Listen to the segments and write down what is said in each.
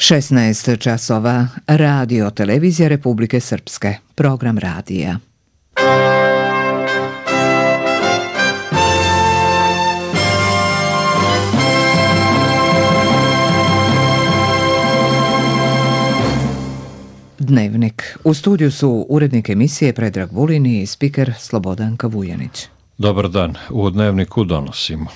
16 časova. Radio Televizija Republike Srpske. Program radija. Dnevnik. U studiju su urednik emisije Predrag Vulin i spiker Slobodanka Vujanić. Dobar dan. U Dnevniku donosimo.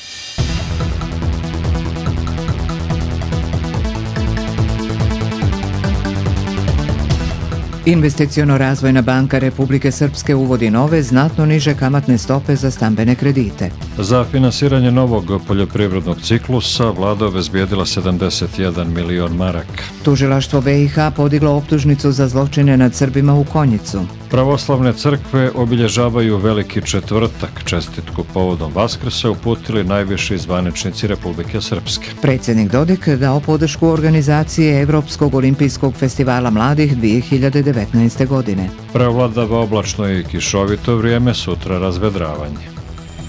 Investiciono-razvojna banka Republike Srpske uvodi nove, znatno niže kamatne stope za stambene kredite. Za finansiranje novog poljoprivrednog ciklusa vlada obezbijedila 71 milion maraka. Tužilaštvo BiH podiglo optužnicu za zločine nad Srbima u Konjicu. Pravoslavne crkve obilježavaju Veliki četvrtak. Čestitku povodom Vaskrsa uputili najviši zvaničnici Republike Srpske. Predsjednik Dodik dao podršku organizacije Evropskog olimpijskog festivala mladih 2019. godine. Prevladava oblačno i kišovito vrijeme, sutra razvedravanje.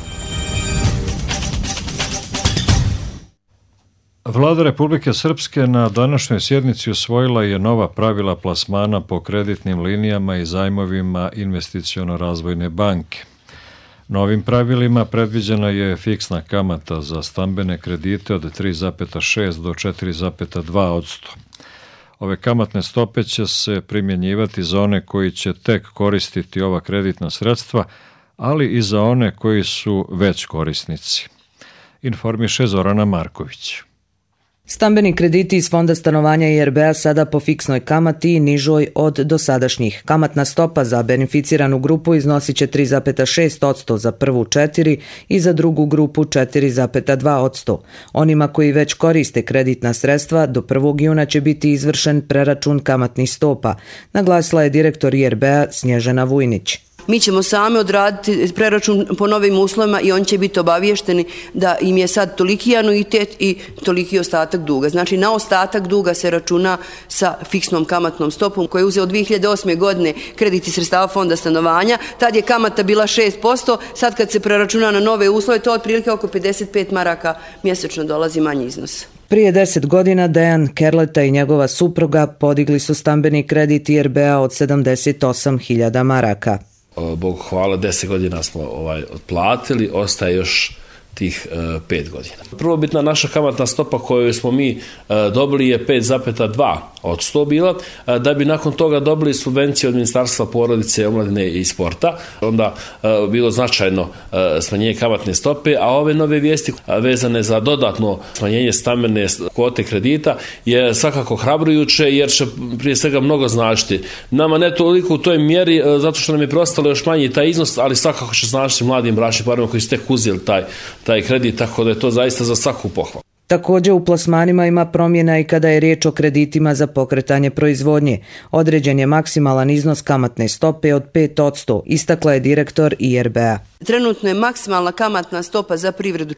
Vlada Republike Srpske na današnjoj sjednici usvojila je nova pravila plasmana po kreditnim linijama i zajmovima Investiciono-razvojne banke. Novim pravilima predviđena je fiksna kamata za stambene kredite od 3,6 do 4,2%. Ove kamatne stope će se primjenjivati za one koji će tek koristiti ova kreditna sredstva, ali i za one koji su već korisnici. Informiše Zorana Marković. Stambeni krediti iz Fonda stanovanja IRB-a sada po fiksnoj kamati i nižoj od dosadašnjih. Kamatna stopa za beneficiranu grupu iznosit će 3,6% za prvu 4 i za drugu grupu 4,2%. Onima koji već koriste kreditna sredstva do 1. juna će biti izvršen preračun kamatnih stopa, naglasila je direktor IRB-a Snježana Vujnić. Mi ćemo sami odraditi preračun po novim uslovima i oni će biti obaviješteni da im je sad toliki anuitet i toliki ostatak duga. Znači, na ostatak duga se računa sa fiksnom kamatnom stopom koju je uzeo od 2008. godine kredit iz sredstava Fonda stanovanja. Tad je kamata bila 6%, sad kad se preračuna na nove uslove, to otprilike oko 55 maraka mjesečno dolazi manji iznos. Prije 10 godina Dejan Kerleta i njegova supruga podigli su stambeni kredit IRB-a od 78.000 maraka. Bogu hvala, 10 godina smo otplatili, ostaje još tih 5 godina. Prvobitna naša kamatna stopa koju smo mi dobili je 5,2% bila, da bi nakon toga dobili subvencije od Ministarstva porodice, omladine i sporta. Onda bilo značajno smanjenje kamatne stope, a ove nove vijesti vezane za dodatno smanjenje stambene kvote kredita je svakako hrabrujuće, jer će prije svega mnogo značiti. Nama ne toliko u toj mjeri, zato što nam je preostalo još manji taj iznos, ali svakako će značiti mladim bračnim parovima koji su tek uzeli taj kredit, tako da je to zaista za svaku pohvalu. Također u plasmanima ima promjena i kada je riječ o kreditima za pokretanje proizvodnje. Određen je maksimalan iznos kamatne stope od 5%, istakla je direktor IRB-a. Trenutno je maksimalna kamatna stopa za privredu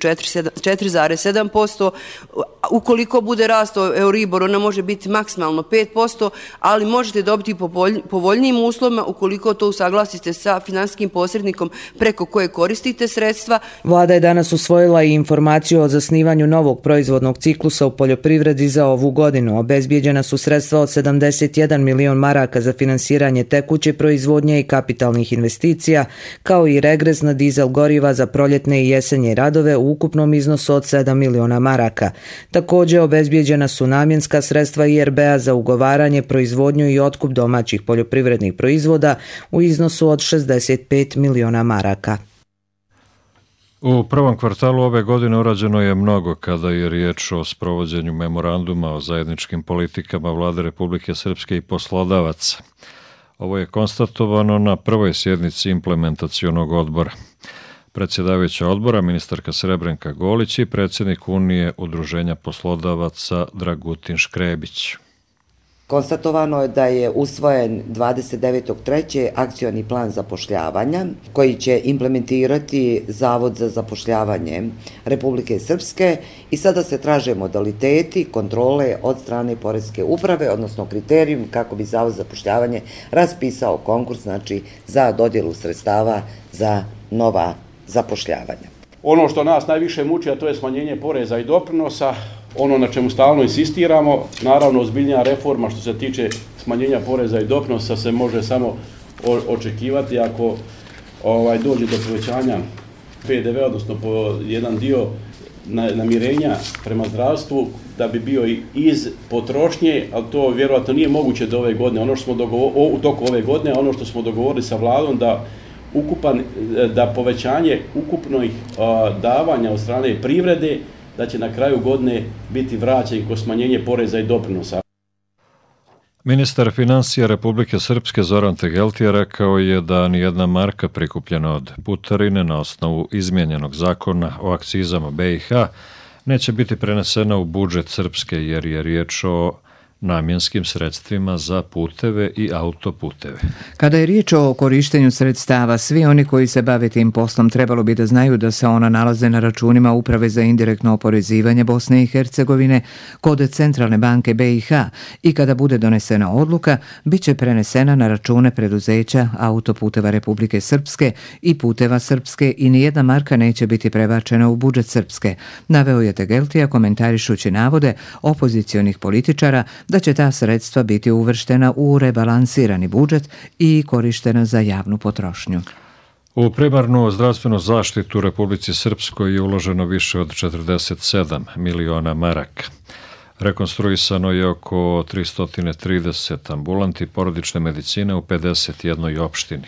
4,7%. Ukoliko bude rastao Euribor, ona može biti maksimalno 5%, ali možete dobiti povoljnijim uslovima ukoliko to usaglasite sa finansijskim posrednikom preko koje koristite sredstva. Vlada je danas usvojila i informaciju o zasnivanju novog proizvodnog ciklusa u poljoprivredi za ovu godinu. Obezbijeđena su sredstva od 71 milion maraka za finansiranje tekuće proizvodnje i kapitalnih investicija, kao i regres na dizel goriva za proljetne i jesenje radove u ukupnom iznosu od 7 miliona maraka. Također obezbijeđena su namjenska sredstva IRB-a za ugovaranje, proizvodnju i otkup domaćih poljoprivrednih proizvoda u iznosu od 65 miliona maraka. U prvom kvartalu ove godine urađeno je mnogo kada je riječ o sprovođenju memoranduma o zajedničkim politikama Vlade Republike Srpske i poslodavaca. Ovo je konstatovano na prvoj sjednici implementacionog odbora. Predsjedavajuća odbora, ministarka Srebrenka Golić i predsjednik Unije udruženja poslodavaca Dragutin Škrebić. Konstatovano je da je usvojen 29.3. akcioni plan zapošljavanja koji će implementirati Zavod za zapošljavanje Republike Srpske i sada se traže modaliteti kontrole od strane Poreske uprave, odnosno kriterijum kako bi Zavod za zapošljavanje raspisao konkurs, znači za dodjelu sredstava za nova zapošljavanja. ono što nas najviše muči, a to je smanjenje poreza i doprinosa, ono na čemu stalno insistiramo. Naravno, ozbiljnija reforma što se tiče smanjenja poreza i doprinosa se može samo očekivati ako dođe do povećanja PDV, odnosno po jedan dio namirenja prema zdravstvu, da bi bio iz potrošnje, ali to vjerojatno nije moguće do ove godine. Ono što smo u toku ove godine, ono što smo dogovorili sa vladom, da povećanje ukupnih davanja od strane privrede, da će na kraju godine biti vraćen kroz smanjenje poreza i doprinosa. Ministar financija Republike Srpske Zoran Tegeltija rekao je da nijedna marka prikupljena od putarine na osnovu izmijenjenog zakona o akcizama BiH neće biti prenesena u budžet Srpske jer je riječ o namjenskim sredstvima za puteve i autoputeve. Kada je riječ o korištenju sredstava, svi oni koji se bave tim poslom trebalo bi da znaju da se ona nalaze na računima Uprave za indirektno oporezivanje Bosne i Hercegovine kod Centralne banke BiH i kada bude donesena odluka, bit će prenesena na račune preduzeća Autoputeva Republike Srpske i Puteva Srpske i nijedna marka neće biti prebačena u budžet Srpske, naveo je Tegeltija komentarišući navode opozicionih političara da će ta sredstva biti uvrštena u rebalansirani budžet i korištena za javnu potrošnju. U primarnu zdravstvenu zaštitu u Republici Srpskoj je uloženo više od 47 miliona maraka. Rekonstruisano je oko 330 ambulanti porodične medicine u 51 opštini.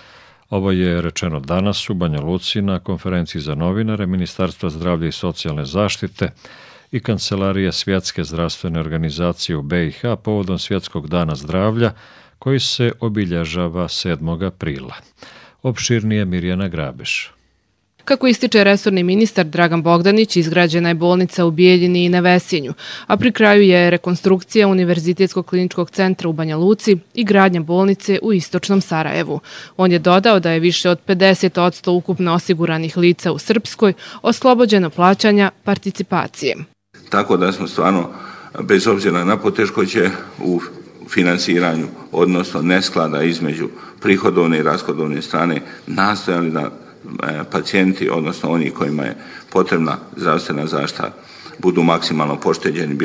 Ovo je rečeno danas u Banja Luci na konferenciji za novinare Ministarstva zdravlja i socijalne zaštite i Kancelarije Svjetske zdravstvene organizacije u BiH povodom Svjetskog dana zdravlja koji se obilježava 7. aprila. Opširnije Mirjana Grabeš. Kako ističe resorni ministar Dragan Bogdanić, izgrađena je bolnica u Bijeljini i na Vesinju, a pri kraju je rekonstrukcija Univerzitetskog kliničkog centra u Banja Luci i gradnja bolnice u istočnom Sarajevu. On je dodao da je više od 50% ukupno osiguranih lica u Srpskoj oslobođeno plaćanja participacije. Tako da smo stvarno, bez obzira na poteškoće u financiranju, odnosno nesklada između prihodovne i rashodovne strane, nastojali da pacijenti, odnosno oni kojima je potrebna zdravstvena zaštita, budu maksimalno pošteđeni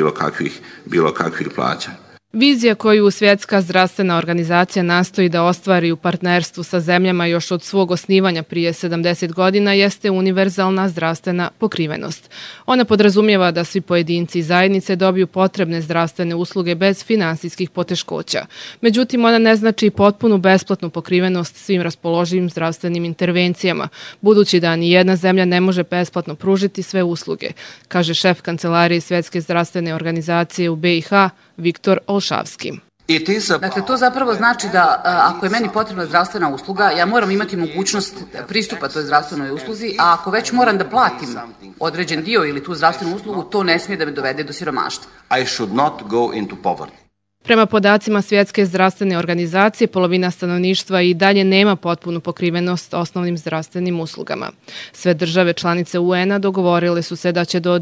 bilo kakvih plaćanja. Vizija koju Svjetska zdravstvena organizacija nastoji da ostvari u partnerstvu sa zemljama još od svog osnivanja prije 70 godina jeste univerzalna zdravstvena pokrivenost. Ona podrazumijeva da svi pojedinci i zajednice dobiju potrebne zdravstvene usluge bez finansijskih poteškoća. Međutim, ona ne znači potpunu besplatnu pokrivenost svim raspoloživim zdravstvenim intervencijama, budući da ni jedna zemlja ne može besplatno pružiti sve usluge, kaže šef Kancelarije Svjetske zdravstvene organizacije u BiH Viktor Olšavski. Dakle, to zapravo znači da ako je meni potrebna zdravstvena usluga, ja moram imati mogućnost pristupa toj zdravstvenoj usluzi, a ako već moram da platim određen dio ili tu zdravstvenu uslugu, to ne smije da me dovede do siromaštva. I should not go into poverty. Prema podacima Svjetske zdravstvene organizacije, polovina stanovništva i dalje nema potpunu pokrivenost osnovnim zdravstvenim uslugama. Sve države članice UN-a dogovorile su se da će do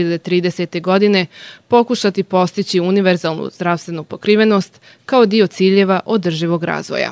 2030. godine pokušati postići univerzalnu zdravstvenu pokrivenost kao dio ciljeva održivog razvoja.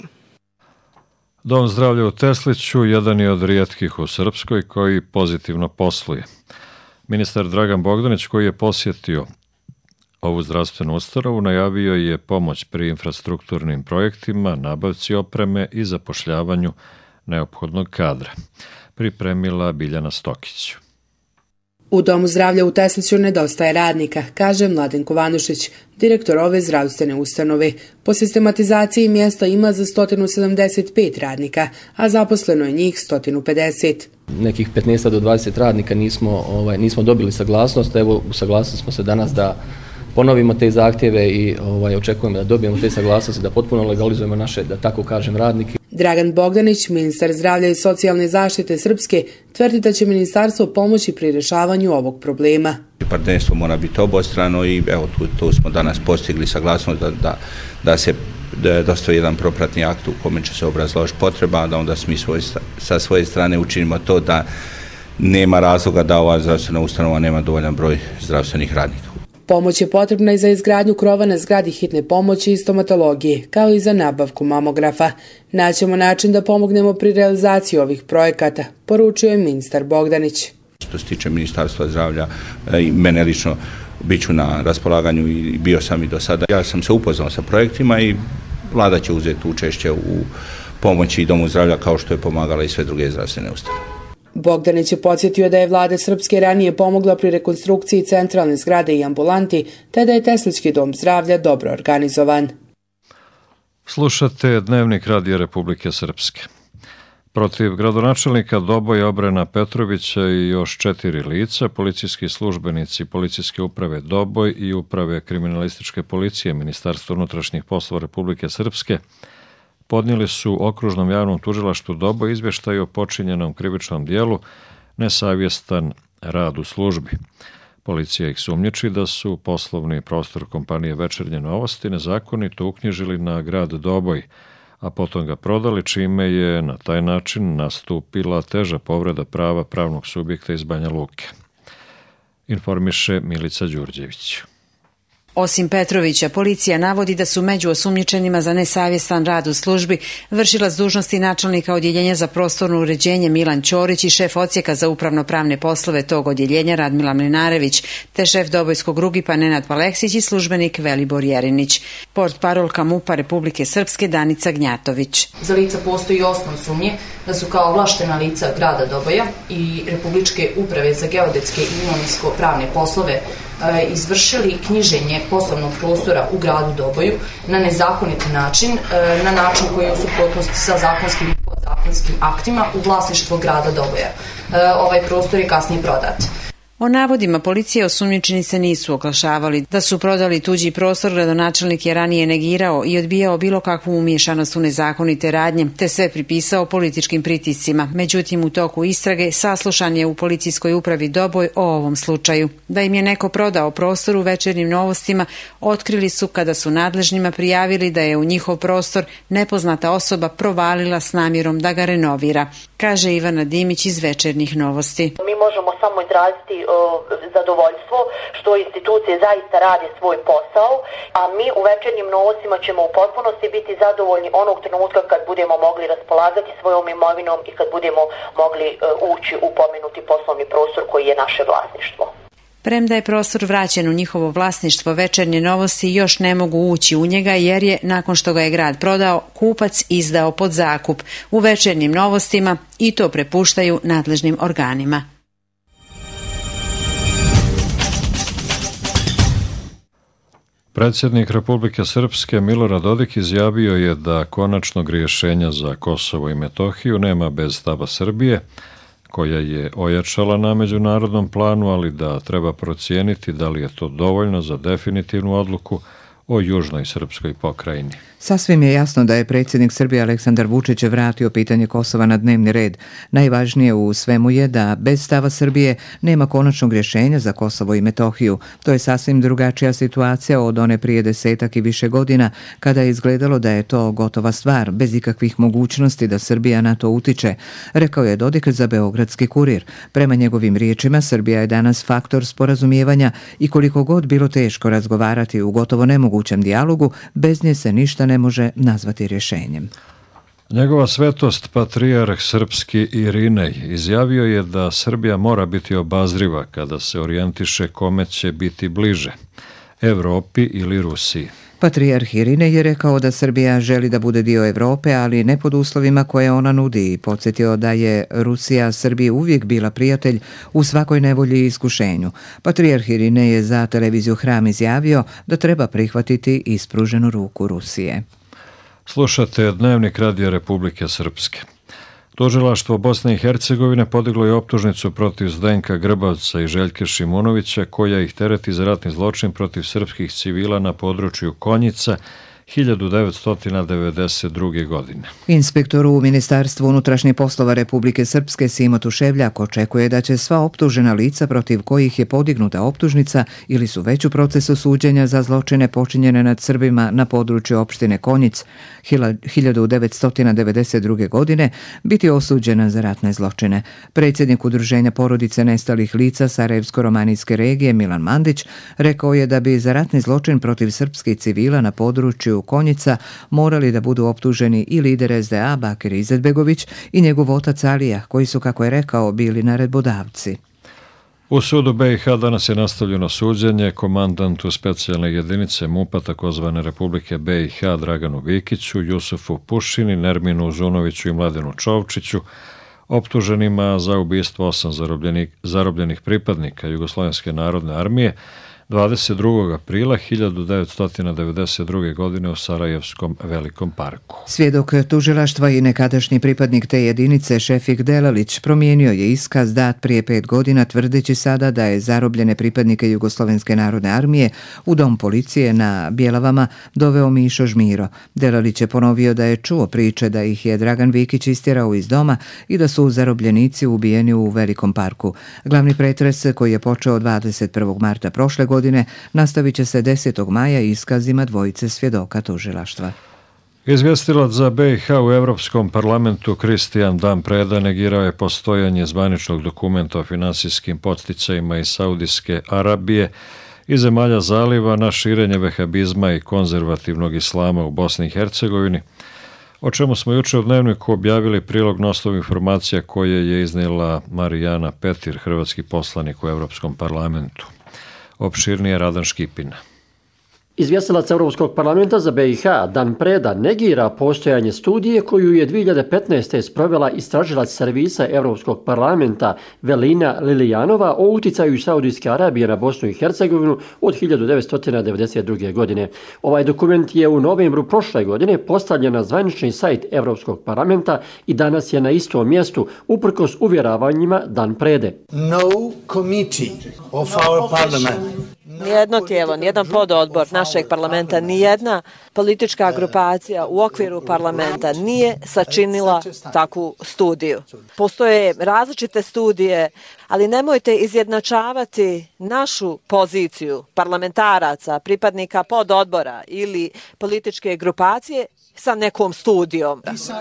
Dom zdravlja u Tesliću jedan je od rijetkih u Srpskoj koji pozitivno posluje. Ministar Dragan Bogdanić, koji je posjetio ovu zdravstvenu ustanovu, najavio je pomoć pri infrastrukturnim projektima, nabavci opreme i zapošljavanju neophodnog kadra. Pripremila Biljana Stokić. U Domu zdravlja u Tesliću nedostaje radnika, kaže Mladen Kovanušić, direktor ove zdravstvene ustanove. Po sistematizaciji mjesta ima za 175 radnika, a zaposleno je njih 150. Nekih 15 do 20 radnika nismo dobili saglasnost. Evo, usaglasili smo se danas da ponovimo te zahtjeve i očekujemo da dobijemo te saglasnosti, da potpuno legalizujemo naše, da tako kažem, radnike. Dragan Bogdanić, ministar zdravlja i socijalne zaštite Srpske, tvrdi da će ministarstvo pomoći pri rješavanju ovog problema. Partnerstvo mora biti obostrano i evo tu smo danas postigli saglasnost da se dostavi jedan propratni akt u kome će se obrazložiti potreba, da onda mi sa svoje strane učinimo to da nema razloga da ova zdravstvena ustanova nema dovoljan broj zdravstvenih radnika. Pomoć je potrebna i za izgradnju krova na zgradi hitne pomoći i stomatologije, kao i za nabavku mamografa. Naćemo način da pomognemo pri realizaciji ovih projekata, poručio je ministar Bogdanić. Što se tiče Ministarstva zdravlja i mene lično, bit ću na raspolaganju i bio sam i do sada. Ja sam se upoznao sa projektima i vlada će uzeti učešće u pomoći Domu zdravlja kao što je pomagala i sve druge zdravstvene ustanove. Bogdanić je podsjetio da je vlada Srpske ranije pomogla pri rekonstrukciji centralne zgrade i ambulanti, te da je Teslički dom zdravlja dobro organizovan. Slušate Dnevnik Radija Republike Srpske. Protiv gradonačelnika Doboja Obrena Petrovića i još 4 lica, policijski službenici Policijske uprave Doboj i Uprave kriminalističke policije Ministarstva unutrašnjih poslova Republike Srpske podnijeli su Okružnom javnom tužilaštvu Doboj izvještaj o počinjenom krivičnom dijelu nesavjestan rad u službi. Policija ih sumnjiči da su poslovni prostor kompanije Večernje novosti nezakonito uknjižili na grad Doboj, a potom ga prodali, čime je na taj način nastupila teža povreda prava pravnog subjekta iz Banja Luke. Informiše Milica Đurđević. Osim Petrovića, policija navodi da su među osumnjičenima za nesavjestan rad u službi vršilac dužnosti načelnika odjeljenja za prostorno uređenje Milan Ćorić i šef odsjeka za upravno-pravne poslove tog odjeljenja Radmila Mlinarević, te šef Dobojskog Rugipa Nenad Paleksić i službenik Velibor Jerinić. Portparolka MUP-a Republike Srpske Danica Gnjatović. Za lica postoji osnov sumnje da su kao ovlaštena lica grada Doboja i Republičke uprave za geodetske i imovinsko-pravne poslove izvršili knjiženje poslovnog prostora u gradu Doboju na nezakonit način, na način koji je u suprotnosti sa zakonskim i podzakonskim aktima u vlasništvo grada Doboja. Ovaj prostor je kasnije prodat. O navodima policije osumnjičeni se nisu oglašavali. Da su prodali tuđi prostor, gradonačelnik je ranije negirao i odbijao bilo kakvu umiješanost u nezakonite radnje, te sve pripisao političkim pritiscima. Međutim, u toku istrage saslušan je u policijskoj upravi Doboj o ovom slučaju. Da im je neko prodao prostor u Večernjim novostima, otkrili su kada su nadležnima prijavili da je u njihov prostor nepoznata osoba provalila s namjerom da ga renovira, kaže Ivana Dimić iz Večernjih novosti. Mi možemo samo izraziti zadovoljstvo što institucije zaista rade svoj posao, a mi u Večernjim novostima ćemo u potpunosti biti zadovoljni onog trenutka kad budemo mogli raspolagati svojom imovinom i kad budemo mogli ući u pomenuti poslovni prostor koji je naše vlasništvo. Premda je prostor vraćen u njihovo vlasništvo, Večernje novosti još ne mogu ući u njega jer je, nakon što ga je grad prodao, kupac izdao pod zakup. U Večernjim novostima i to prepuštaju nadležnim organima. Predsjednik Republike Srpske Milorad Dodik izjavio je da konačnog rješenja za Kosovo i Metohiju nema bez stava Srbije, koja je ojačala na međunarodnom planu, ali da treba procijeniti da li je to dovoljno za definitivnu odluku o južnoj srpskoj pokrajini. Sasvim je jasno da je predsjednik Srbije Aleksandar Vučić vratio pitanje Kosova na dnevni red. Najvažnije u svemu je da bez stava Srbije nema konačnog rješenja za Kosovo i Metohiju. To je sasvim drugačija situacija od one prije 10 i više godina, kada je izgledalo da je to gotova stvar, bez ikakvih mogućnosti da Srbija na to utiče, rekao je Dodik za Beogradski kurir. Prema njegovim riječima, Srbija je danas faktor sporazumijevanja i koliko god bilo teško razgovarati u gotovo nemogućem dijalogu, bez nje se ništa ne može nazvati rješenjem. Njegova svetost patrijarh srpski Irinej izjavio je da Srbija mora biti obazriva kada se orijentiše kome će biti bliže, Evropi ili Rusiji. Patrijarh Irinej je rekao da Srbija želi da bude dio Evrope, ali ne pod uslovima koje ona nudi, i podsjetio da je Rusija Srbiji uvijek bila prijatelj u svakoj nevolji i iskušenju. Patrijarh Irinej je za televiziju Hram izjavio da treba prihvatiti ispruženu ruku Rusije. Slušate Dnevnik Radija Republike Srpske. Tužilaštvo Bosne i Hercegovine podiglo je optužnicu protiv Zdenka Grbavca i Željke Šimunovića, koja ih tereti za ratni zločin protiv srpskih civila na području Konjica 1992. godine. Inspektor u Ministarstvu unutrašnjih poslova Republike Srpske Simo Tuševljak očekuje da će sva optužena lica protiv kojih je podignuta optužnica ili su već u procesu suđenja za zločine počinjene nad Srbima na području opštine Konjic 1992. godine biti osuđena za ratne zločine. Predsjednik Udruženja porodice nestalih lica Sarajevsko-romanijske regije Milan Mandić rekao je da bi za ratni zločin protiv srpskih civila na području Konjica morali da budu optuženi i lider SDA Bakir Izetbegović i njegov otac Alija, koji su, kako je rekao, bili naredbodavci. U sudu BiH danas je nastavljeno suđenje komandantu specijalne jedinice MUP-a takozvane Republike BiH Draganu Vikiću, Jusufu Pušini, Nerminu Uzunoviću i Mladenu Čovčiću, optuženima za ubistvo 8 zarobljenih pripadnika Jugoslovenske narodne armije 22. aprila 1992. godine u Sarajevskom Velikom parku. Svjedok tužilaštva i nekadašnji pripadnik te jedinice Šefik Delalić promijenio je iskaz dat prije 5 godina tvrdeći sada da je zarobljene pripadnike Jugoslovenske narodne armije u dom policije na Bjelavama doveo Mišo Žmiro. Delalić je ponovio da je čuo priče da ih je Dragan Vikić istjerao iz doma i da su zarobljenici ubijeni u Velikom parku. Glavni pretres koji je počeo 21. marta prošle godine nastavit će se 10. maja iskazima dvojice svjedoka tužilaštva. Izvjestilac za BiH u Europskom parlamentu Kristijan Dan Preda negirao je postojanje zvaničnog dokumenta o finansijskim podsticajima iz Saudijske Arabije i zemalja zaliva na širenje vehabizma i konzervativnog islama u Bosni i Hercegovini, o čemu smo juče u Dnevniku objavili prilog na osnovu informacija koje je iznijela Marijana Petir, hrvatski poslanik u Europskom parlamentu. Opširnije Radan Škipina. Izvjestilac Europskog parlamenta za BiH Dan Preda negira postojanje studije koju je 2015. sprovela istražilac servisa Europskog parlamenta Velina Lilijanova o uticaju Saudijske Arabije na Bosnu i Hercegovinu od 1992. godine. Ovaj dokument je u novembru prošle godine postavljen na zvanični sajt Europskog parlamenta i danas je na istom mjestu uprkos uvjeravanjima Dan Prede. No committee of our parliament. Nijedno tijelo, nijedan pododbor našeg parlamenta, nijedna politička grupacija u okviru parlamenta nije sačinila takvu studiju. Postoje različite studije, ali nemojte izjednačavati našu poziciju parlamentaraca, pripadnika pododbora ili političke grupacije sa nekom studijom.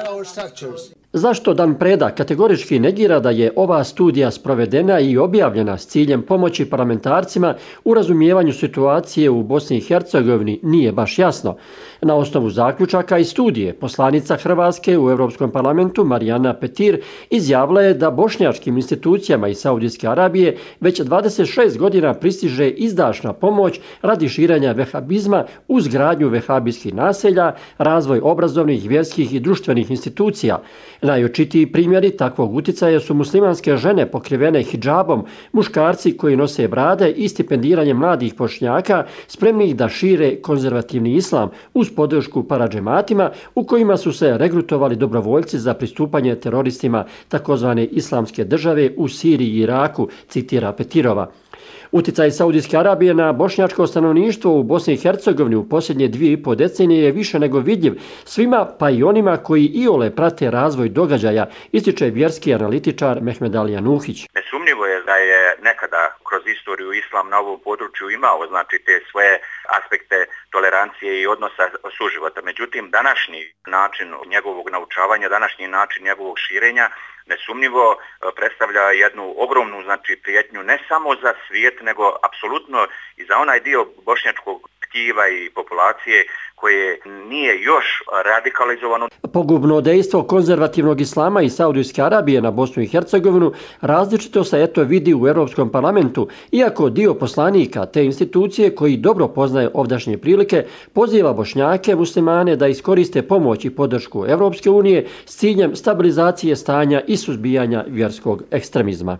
Zašto Dan Preda kategorički negira da je ova studija sprovedena i objavljena s ciljem pomoći parlamentarcima u razumijevanju situacije u Bosni i Hercegovini nije baš jasno. Na osnovu zaključaka i studije poslanica Hrvatske u Europskom parlamentu Marijana Petir izjavila je da bošnjačkim institucijama iz Saudijske Arabije već 26 godina pristiže izdašna pomoć radi širenja vehabizma uz gradnju vehabijskih naselja, razvoj obrazovnih, vjerskih i društvenih institucija. Najočitiji primjeri takvog uticaja su muslimanske žene pokrivene hidžabom, muškarci koji nose brade i stipendiranje mladih Bošnjaka spremnih da šire konzervativni islam uz podršku paradžematima u kojima su se regrutovali dobrovoljci za pristupanje teroristima takozvane islamske države u Siriji i Iraku, citira Petirova. Uticaj Saudijske Arabije na bošnjačko stanovništvo u Bosni i Hercegovini u posljednje 2,5 decenije je više nego vidljiv svima, pa i onima koji iole prate razvoj događaja, ističe vjerski analitičar Mehmed Ali Januhić. Nesumnjivo je da je nekada kroz istoriju islam na ovom području imao te svoje aspekte tolerancije i odnosa suživota. Međutim, današnji način njegovog naučavanja, današnji način njegovog širenja nesumnjivo predstavlja jednu ogromnu prijetnju ne samo za svijet, nego apsolutno i za onaj dio bošnjačkog tkiva i populacije koje nije još radikalizovano. Pogubno dejstvo konzervativnog islama i Saudijske Arabije na Bosnu i Hercegovinu različito se vidi u Europskom parlamentu, iako dio poslanika te institucije koji dobro poznaje ovdašnje prilike poziva Bošnjake, muslimane da iskoriste pomoć i podršku Europske unije s ciljem stabilizacije stanja i suzbijanja vjerskog ekstremizma.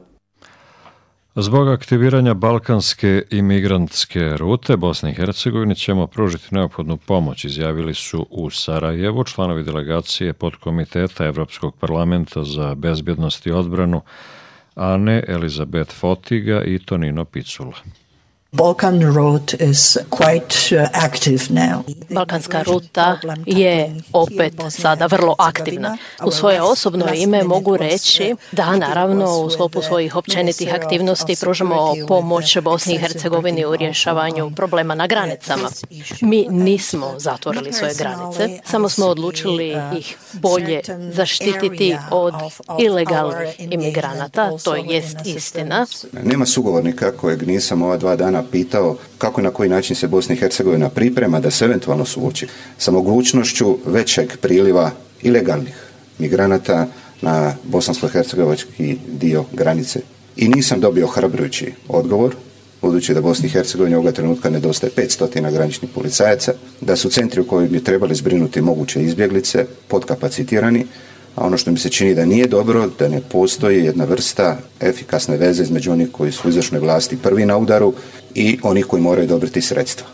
Zbog aktiviranja balkanske imigrantske rute Bosni i Hercegovini ćemo pružiti neophodnu pomoć, izjavili su u Sarajevu članovi delegacije podkomiteta Evropskog parlamenta za bezbjednost i odbranu Ane Elizabet Fotiga i Tonino Picula. Balkanska ruta je opet sada vrlo aktivna. U svoje osobno ime mogu reći da naravno u sklopu svojih općenitih aktivnosti pružamo pomoć Bosni i Hercegovini u rješavanju problema na granicama. Mi nismo zatvorili svoje granice, samo smo odlučili ih bolje zaštititi od ilegalnih imigranata, to jest istina. Nema sugovornika kojeg nisam ova 2 dana pitao kako i na koji način se Bosna i Hercegovina priprema da se eventualno suoči sa mogućnošću većeg priliva ilegalnih migranata na bosansko-hercegovački dio granice. I nisam dobio ohrabrujući odgovor, budući da Bosni i Hercegovini ovoga trenutka nedostaje 500 graničnih policajaca, da su centri u kojoj bi trebali zbrinuti moguće izbjeglice podkapacitirani, a ono što mi se čini da nije dobro, da ne postoji jedna vrsta efikasne veze između onih koji su u izvršnoj vlasti prvi na udaru i onih koji moraju odobriti sredstva.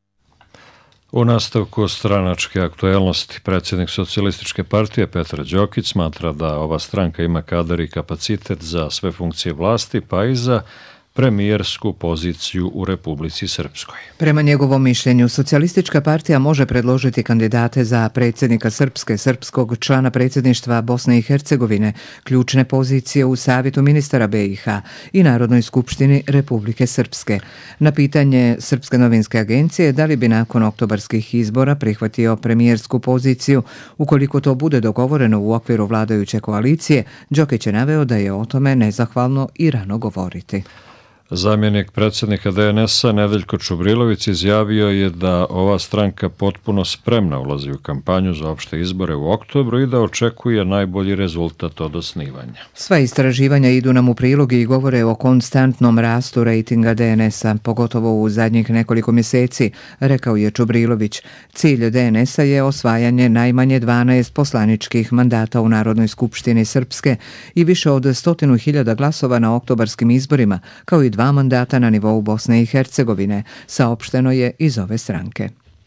U nastavku stranačke aktuelnosti predsjednik Socijalističke partije Petar Đokić smatra da ova stranka ima kadar i kapacitet za sve funkcije vlasti, pa i za premijersku poziciju u Republici Srpskoj. Prema njegovom mišljenju, Socijalistička partija može predložiti kandidate za predsjednika Srpske, srpskog člana predsjedništva Bosne i Hercegovine, ključne pozicije u Savjetu ministara BiH i Narodnoj skupštini Republike Srpske. Na pitanje Srpske novinske agencije da li bi nakon oktobarskih izbora prihvatio premijersku poziciju, ukoliko to bude dogovoreno u okviru vladajuće koalicije, Đokić je naveo da je o tome nezahvalno i rano govoriti. Zamjenik predsjednika DNS-a Nedeljko Čubrilović izjavio je da ova stranka potpuno spremna ulazi u kampanju za opšte izbore u oktobru i da očekuje najbolji rezultat od osnivanja. Sva istraživanja idu nam u prilog i govore o konstantnom rastu rejtinga DNS-a, pogotovo u zadnjih nekoliko mjeseci, rekao je Čubrilović. Cilj DNS-a je osvajanje najmanje 12 poslaničkih mandata u Narodnoj skupštini Srpske i više od 100.000 glasova na oktobarskim izborima, kao i 2 mandata na nivou Bosne i Hercegovine, saopšteno je iz ove stranke.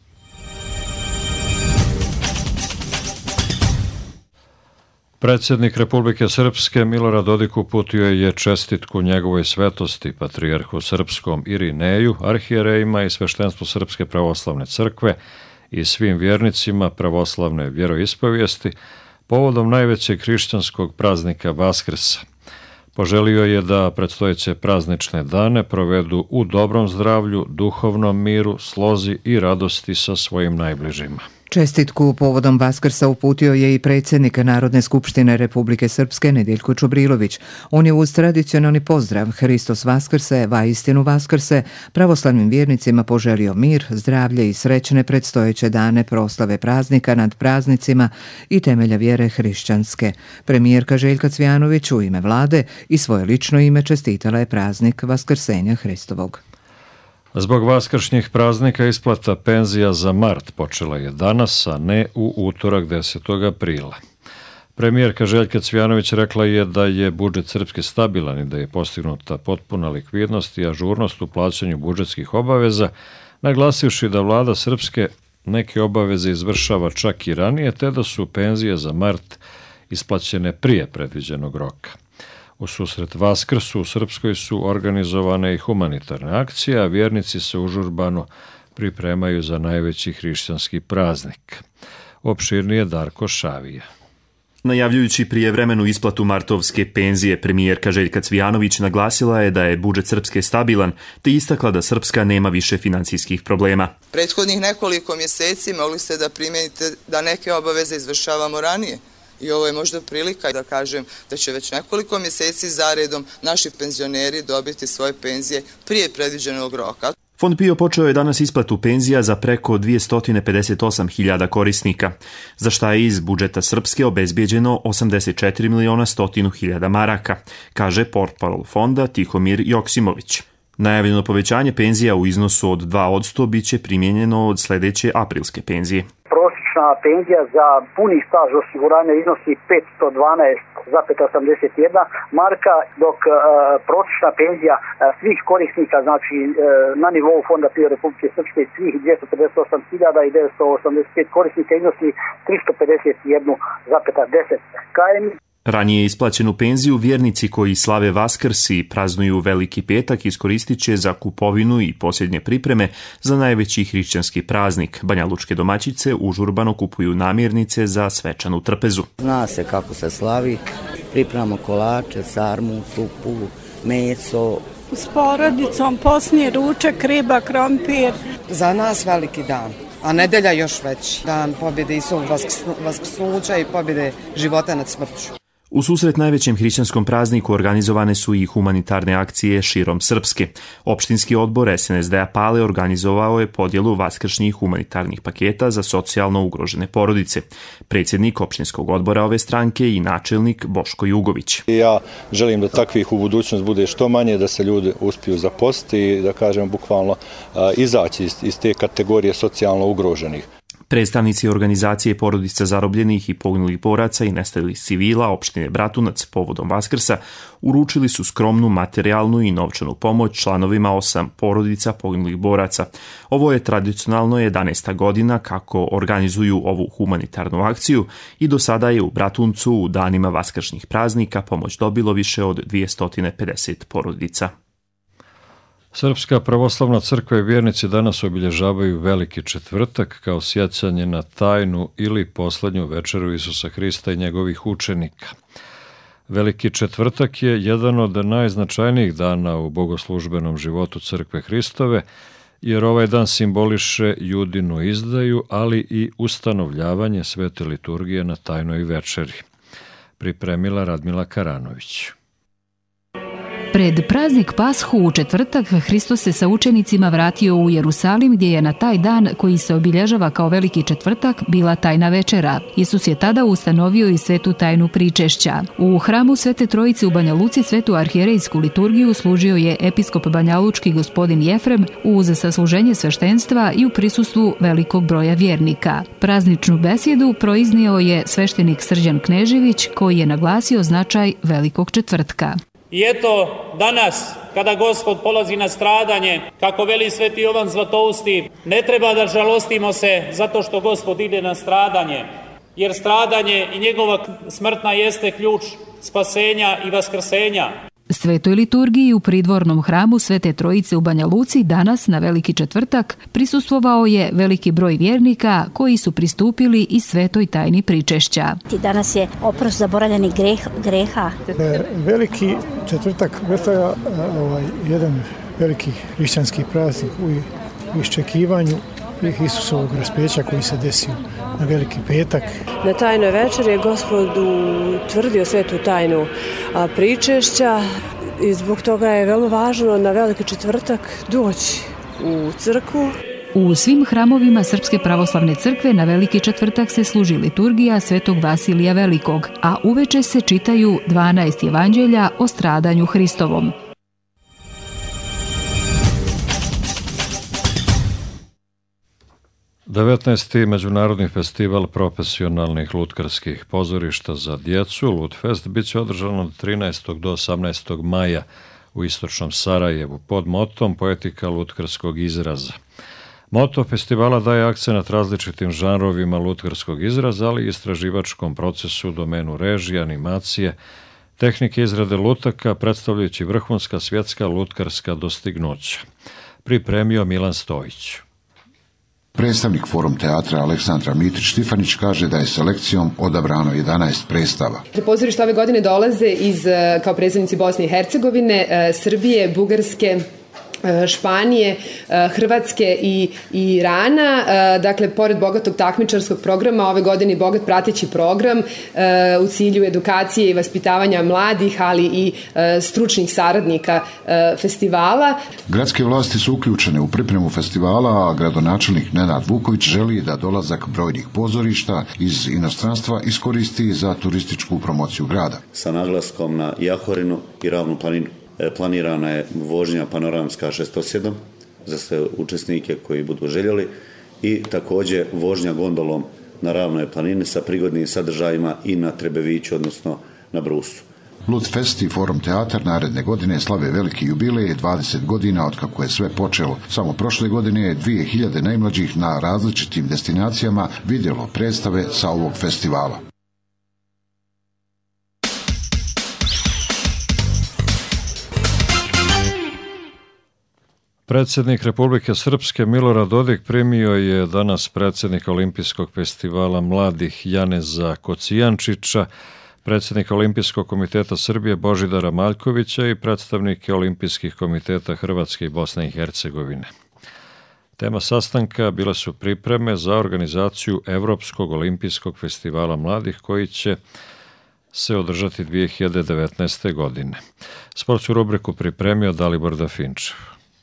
Predsjednik Republike Srpske Milorad Dodik uputio je čestitku njegovoj svetosti, patrijarhu srpskom Irineju, arhijerejima i sveštenstvu Srpske pravoslavne crkve i svim vjernicima pravoslavne vjeroispovijesti povodom najvećeg hrišćanskog praznika Vaskrsa. Poželio je da predstojeće praznične dane provedu u dobrom zdravlju, duhovnom miru, slozi i radosti sa svojim najbližima. Čestitku povodom Vaskrsa uputio je i predsjednik Narodne skupštine Republike Srpske Nedeljko Čubrilović. On je uz tradicionalni pozdrav Hristos Vaskrse, vaistinu Vaskrse, pravoslavnim vjernicima poželio mir, zdravlje i srećne predstojeće dane proslave praznika nad praznicima i temelja vjere hrišćanske. Premijerka Željka Cvijanović u ime vlade i svoje lično ime čestitala je praznik Vaskrsenja Hristovog. Zbog vaskršnjih praznika isplata penzija za mart počela je danas, a ne u utorak 10. aprila. Premijerka Željka Cvijanović rekla je da je budžet Srpske stabilan i da je postignuta potpuna likvidnost i ažurnost u plaćanju budžetskih obaveza, naglasivši da vlada Srpske neke obaveze izvršava čak i ranije, te da su penzije za mart isplaćene prije predviđenog roka. U susret Vaskrsu u Srpskoj su organizovane i humanitarne akcije, a vjernici se užurbano pripremaju za najveći hrišćanski praznik. Opširnije Darko Šavija. Najavljujući prijevremenu isplatu martovske penzije, premijerka Željka Cvijanović naglasila je da je budžet Srpske stabilan, te istakla da Srpska nema više financijskih problema. Prethodnih nekoliko mjeseci mogli ste da primenite da neke obaveze izvršavamo ranije. I ovo je možda prilika da kažem da će već nekoliko mjeseci zaredom naši penzioneri dobiti svoje penzije prije predviđenog roka. Fond PIO počeo je danas isplatu penzija za preko 258.000 korisnika, za šta je iz budžeta Srpske obezbijeđeno 84.100.000 maraka, kaže portparol fonda Tihomir Joksimović. Najavljeno povećanje penzija u iznosu od 2% bit će primijenjeno od sljedeće aprilske penzije. Prosječna penzija za puni staž osiguranja iznosi 512,81 marka, dok prosječna penzija svih korisnika, znači na nivou Fonda PIO Republike Srpske, svih 258.985 korisnika iznosi 351,10 km. Ranije isplaćenu penziju vjernici koji slave Vaskrs i praznuju Veliki petak iskoristit će za kupovinu i posljednje pripreme za najveći hrišćanski praznik. Banjalučke domaćice užurbano kupuju namirnice za svečanu trpezu. Zna se kako se slavi, pripremamo kolače, sarmu, supu, meso. S porodicom, posljednji ručak, riba, krompir. Za nas veliki dan, a nedelja još veći. Dan pobjede Isusovog vaskrsnuća i pobjede života nad smrću. U susret najvećem hrišćanskom prazniku organizovane su i humanitarne akcije širom Srpske. Opštinski odbor SNSD-a Pale organizovao je podjelu vaskršnjih humanitarnih paketa za socijalno ugrožene porodice. Predsjednik opštinskog odbora ove stranke i načelnik Boško Jugović. Ja želim da takvih u budućnosti bude što manje, da se ljudi uspiju zaposliti i da kažem bukvalno izaći iz te kategorije socijalno ugroženih. Predstavnici organizacije porodica zarobljenih i poginulih boraca i nestalih civila opštine Bratunac povodom Vaskrsa uručili su skromnu materijalnu i novčanu pomoć članovima 8 porodica poginulih boraca. Ovo je tradicionalno 11. godina kako organizuju ovu humanitarnu akciju i do sada je u Bratuncu u danima vaskršnjih praznika pomoć dobilo više od 250 porodica. Srpska pravoslavna crkva i vjernici danas obilježavaju Veliki četvrtak kao sjećanje na tajnu ili posljednju večeru Isusa Hrista i njegovih učenika. Veliki četvrtak je jedan od najznačajnijih dana u bogoslužbenom životu Crkve Hristove, jer ovaj dan simboliše Judinu izdaju, ali i ustanovljavanje svete liturgije na tajnoj večeri. Pripremila Radmila Karanović. Pred praznik Pashu u četvrtak Hristos se sa učenicima vratio u Jerusalim gdje je na taj dan koji se obilježava kao Veliki četvrtak bila tajna večera. Isus je tada ustanovio i svetu tajnu pričešća. U hramu Svete Trojice u Banja Luci svetu arhijerejsku liturgiju služio je episkop banjalučki gospodin Jefrem uz sasluženje sveštenstva i u prisustvu velikog broja vjernika. Prazničnu besjedu proiznio je sveštenik Srđan Knežević koji je naglasio značaj Velikog četvrtka. I eto, danas, kada Gospod polazi na stradanje, kako veli sveti Jovan Zlatousti, ne treba da žalostimo se zato što Gospod ide na stradanje, jer stradanje i njegova smrtna jeste ključ spasenja i vaskrsenja. Svetoj liturgiji u pridvornom hramu Svete Trojice u Banja Luci danas na Veliki četvrtak prisustvovao je veliki broj vjernika koji su pristupili i svetoj tajni pričešća. Danas je oprost zaboravljenih greha. Veliki četvrtak predstavlja jedan veliki hrišćanski praznik u iščekivanju Isusovog raspeća koji se desio na Veliki petak. Na tajnoj večeri je Gospod utvrdio svetu tajnu pričešća i zbog toga je veoma važno na Veliki četvrtak doći u crkvu. U svim hramovima Srpske pravoslavne crkve na Veliki četvrtak se služi liturgija Svetog Vasilija Velikog, a uveče se čitaju 12 evanđelja o stradanju Hristovom. Devetnaesti Međunarodni festival profesionalnih lutkarskih pozorišta za djecu, Lutfest, bit će održan od 13. do 18. maja u istočnom Sarajevu pod motom Poetika lutkarskog izraza. Moto festivala daje akcenat različitim žanrovima lutkarskog izraza, ali i istraživačkom procesu u domenu režije, animacije, tehnike izrade lutaka, predstavljajući vrhunska svjetska lutkarska dostignuća. Pripremio Milan Stojić. Predstavnik Forum teatra Aleksandra Mitrić-Štifanić kaže da je selekcijom odabrano 11 predstava. Pozorišta ove godine dolaze kao predstavnici Bosne i Hercegovine, Srbije, Bugarske, Španije, Hrvatske i Irana. Dakle, pored bogatog takmičarskog programa, ove godine i bogat prateći program u cilju edukacije i vaspitavanja mladih, ali i stručnih saradnika festivala. Gradske vlasti su uključene u pripremu festivala, a gradonačelnik Nenad Vuković želi da dolazak brojnih pozorišta iz inostranstva iskoristi za turističku promociju grada. Sa naglaskom na Jahorinu i Ravnu planinu. Planirana je vožnja panoramska 607 za sve učesnike koji budu željeli i također vožnja gondolom na Ravnoj planini sa prigodnim sadržajima i na Trebeviću, odnosno na Brusu. Lutfest i Forum teatar naredne godine slave veliki jubilej 20 godina od kako je sve počelo. Samo prošle godine je 2000 najmlađih na različitim destinacijama vidjelo predstave sa ovog festivala. Predsjednik Republike Srpske Milorad Dodik primio je danas predsjednika Olimpijskog festivala mladih Janeza Kocijančića, predsjednika Olimpijskog komiteta Srbije Božidara Maljkovića i predstavnike Olimpijskih komiteta Hrvatske i Bosne i Hercegovine. Tema sastanka bile su pripreme za organizaciju Evropskog olimpijskog festivala mladih koji će se održati 2019. godine. Sportsku rubriku pripremio Dalibor Dafinčev.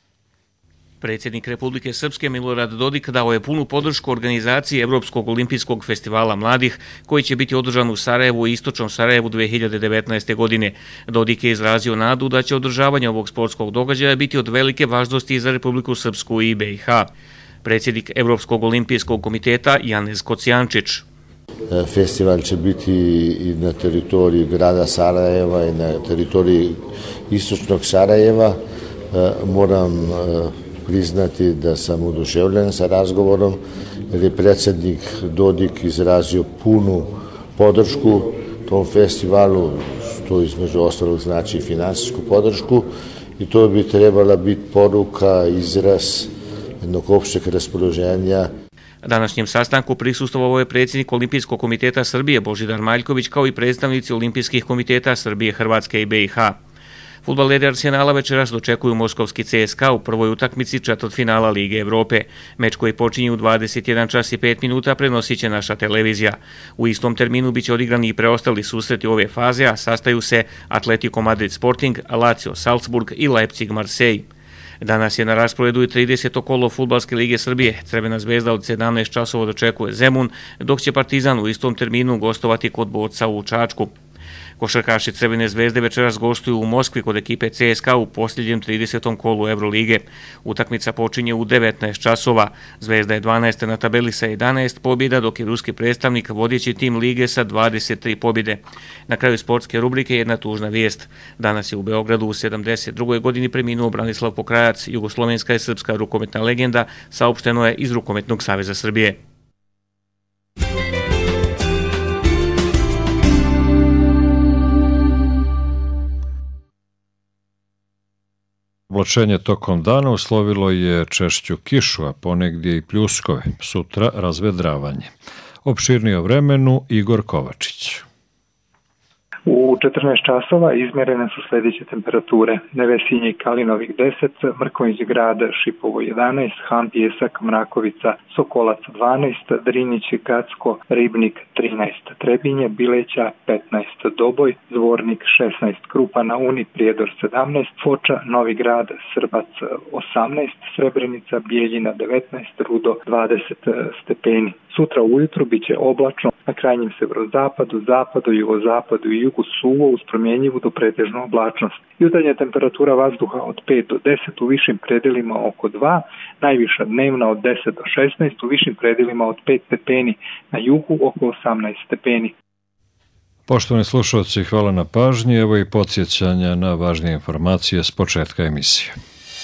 Predsjednik Republike Srpske Milorad Dodik dao je punu podršku organizaciji Evropskog olimpijskog festivala mladih koji će biti održan u Sarajevu i istočnom Sarajevu 2019. godine. Dodik je izrazio nadu da će održavanje ovog sportskog događaja biti od velike važnosti za Republiku Srpsku i BiH. Predsjednik Evropskog olimpijskog komiteta Janez Kocijančić. Festival će biti i na teritoriji grada Sarajeva i na teritoriji istočnog Sarajeva. Moram priznati da sam oduševljen sa razgovorom jer je predsjednik Dodik izrazio punu podršku tom festivalu, što između ostalog znači finansijsku podršku i to bi trebala biti poruka, izraz jednog opšteg raspoloženja. Današnjem sastanku prisustvovao je predsjednik Olimpijskog komiteta Srbije Božidar Maljković kao i predstavnici Olimpijskih komiteta Srbije, Hrvatske i BiH. Fudbaleri Arsenala večeras dočekuju moskovski CSKA u prvoj utakmici četvrtfinala Lige Evrope. Meč koji počinje u 21 čas i 5 minuta prenosit će naša televizija. U istom terminu biće odigrani i preostali susreti ove faze, a sastaju se Atletico Madrid Sporting, Lazio Salzburg i Leipzig Marseille. Danas je na rasporedu i 30. kolo Fudbalske lige Srbije. Crvena zvezda od 17 časova dočekuje Zemun, dok će Partizan u istom terminu gostovati kod Borca u Čačku. Košarkaši Crvene zvezde večeras gostuju u Moskvi kod ekipe CSKA u posljednjem 30. kolu Evrolige. Utakmica počinje u 19 časova. Zvezda je 12. na tabeli sa 11 pobjeda, dok je ruski predstavnik vodeći tim lige sa 23 pobjede. Na kraju sportske rubrike jedna tužna vijest. Danas je u Beogradu u 72. godini preminuo Branislav Pokrajac, jugoslovenska i srpska rukometna legenda, saopšteno je iz Rukometnog saveza Srbije. Oblačenje tokom dana uslovilo je češću kišu, a ponegdje i pljuskove. Sutra razvedravanje. Opširnije o vremenu Igor Kovačić. U 14 časova izmjerene su sljedeće temperature. Nevesinje i Kalinovih 10, Mrkonjić grad Šipovo 11, Han Pjesak, Mrakovica, Sokolac 12, Drinjić, Gacko, Ribnik 13, Trebinje, Bileća 15, Doboj, Zvornik 16, Krupa na Uni, Prijedor 17, Foča, Novi grad, Srbac 18, Srebrenica, Bijeljina 19, Rudo 20 stepeni. Sutra ujutru bit će oblačno, na krajnjem severozapadu, zapadu, jugozapadu i jugu suvo uz promjenjivu do pretežnu oblačnost. Jutarnja temperatura vazduha od 5 do 10, u višim predelima oko 2, najviša dnevna od 10 do 16, u višim predelima od 5 stepeni, na jugu oko 18 stepeni. Poštovani slušalci, hvala na pažnji. Evo i podsjećanja na važnije informacije s početka emisije.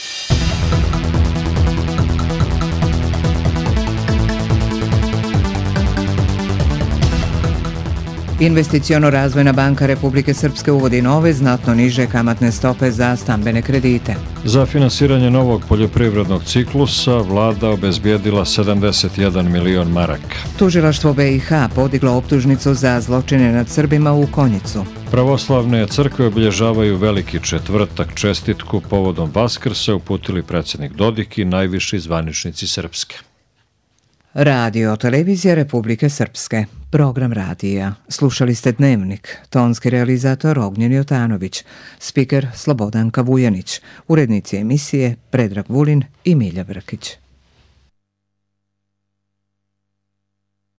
Investiciono-razvojna banka Republike Srpske uvodi nove, znatno niže kamatne stope za stambene kredite. Za finansiranje novog poljoprivrednog ciklusa vlada obezbijedila 71 milion maraka. Tužilaštvo BiH podiglo optužnicu za zločine nad Srbima u Konjicu. Pravoslavne crkve obilježavaju Veliki četvrtak. Čestitku povodom Vaskrsa uputili predsjednik Dodik i najviši zvaničnici Srpske. Radio televizija Republike Srpske. Program radija. Slušali ste Dnevnik. Tonski realizator Ognjen Jotanović. Spiker Slobodanka Vujanić. Urednici emisije Predrag Vulin i Milja Brkić.